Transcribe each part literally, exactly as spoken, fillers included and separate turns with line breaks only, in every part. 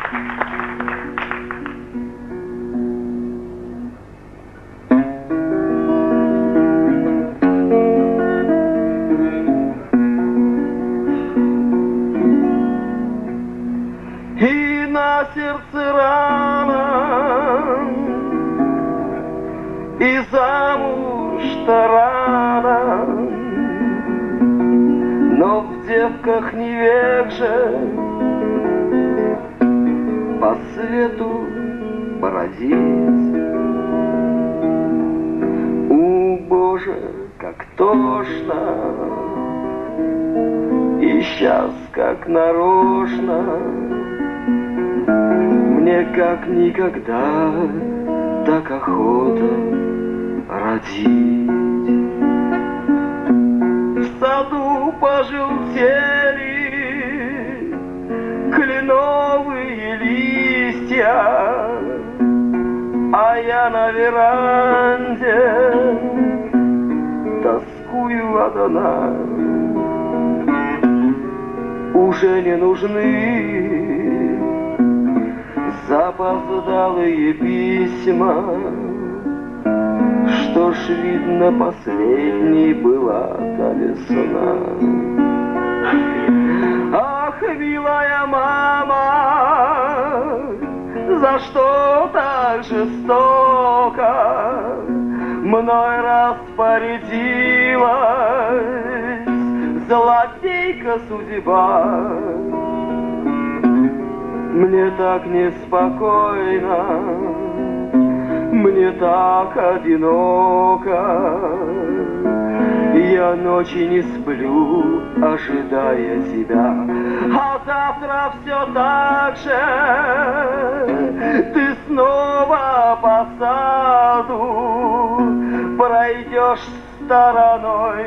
И на сердце рана, и замуж-то рано, но в девках не век же по свету бродить. У, Боже, как тошно, и сейчас как нарочно, мне как никогда так охота родить. В саду пожелтели кленовые листья, а я на веранде тоскую одна. Уже не нужны запоздалые письма, что ж, видно, последней была та весна. Ах, милая мама, за что так жестоко мной распорядилась злодейка судьба? Мне так неспокойно, мне так одиноко, я ночи не сплю, ожидая тебя. А завтра все так же ты снова по саду пройдешь стороной,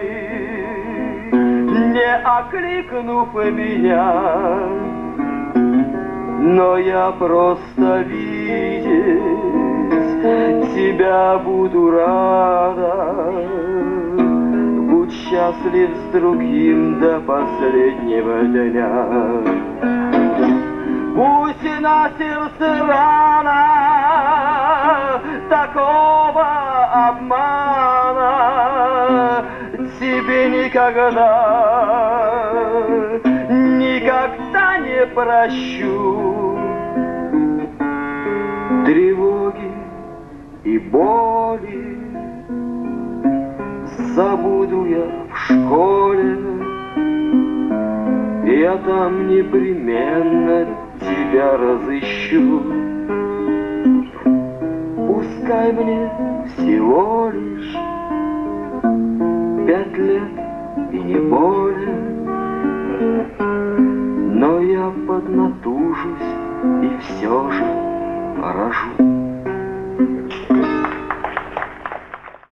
не окликнув меня. Но я просто видеть тебя буду рада. Будь счастлив с другим до последнего дня. Пусть на сердце рана такого обмана тебе никогда, никогда не прощу. Тревоги и боли забуду я в школе, я там непременно тебя разыщу. Пускай мне всего лишь пять лет и не более, но я поднатужусь и все же поражу.